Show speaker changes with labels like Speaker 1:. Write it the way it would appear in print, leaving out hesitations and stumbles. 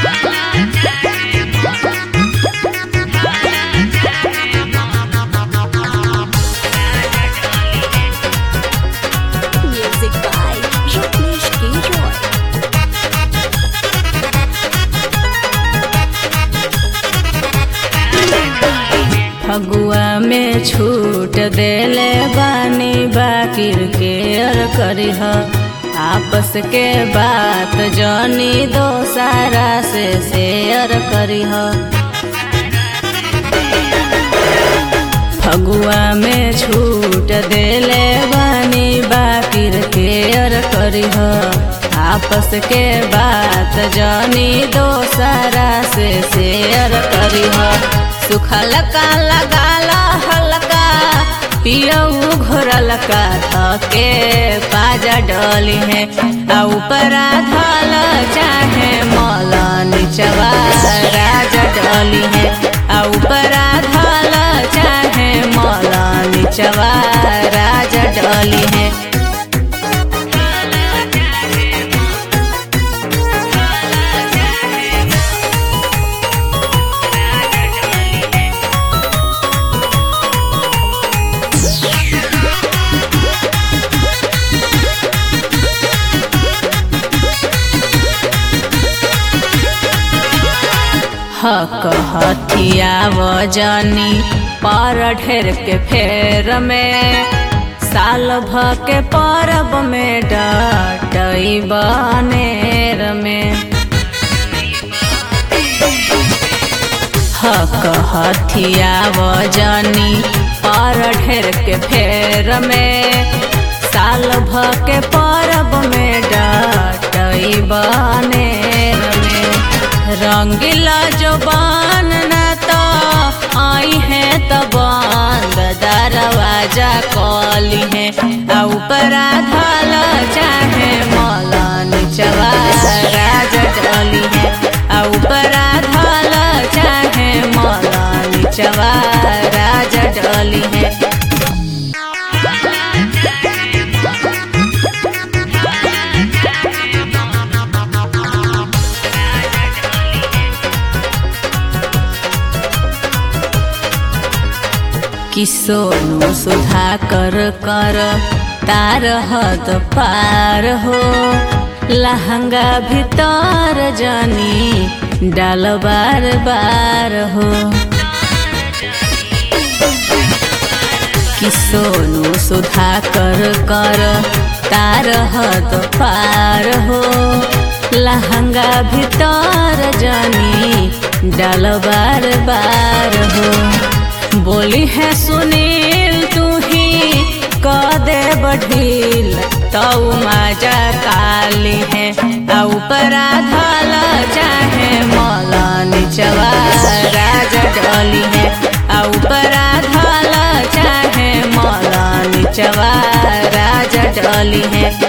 Speaker 1: Music by Rajneesh K. Roy.
Speaker 2: Phagua में छूट देले बानी बाकिर के अर करिह आपस के बात जनी दोसारा से शेयर करिह। फगुआ में छूट देले बानी बाकिर के अर करिह आपस के बात जनी दोसारा से शेयर करिह। सुखल का लगाला हल्का पियऊ घोरलका थके पाजा डली है आ ऊपरा धल चाहे मौला निचवा राजा डली है आ ऊपरा धल चाहे मौला निचवा राजा डली है। हक हथिया वजनी पर ढेर के फेर में साल भ के परब में डटई बनेर में। हक हथिया वजनी पर ढेर के फेर में साल भ के परब में डटई बनेर में। रंगीला जुबान न तो आई है तो बंद दरवाजा कॉली है आ ऊपरा धल चाहे मौला निचवा राजा डली है आ ऊपरा धल चाहे मौला निचवा राजा डली है। कि सोनू सुधाकर कर तार हद पार हो लहंगा भीतर जनी डाल बार बार हो। कि सोनू सुधाकर कर तार हद पार हो लहंगा भीतर जनी डाल बार बार हो। बोली है सुनील तू ही क दे बढ़ील तो माजा काली है आ ऊपरा धल चाहे मौला निचवा राजा डली है आ ऊपरा धल चाहे मौला निचवा राजा डली है।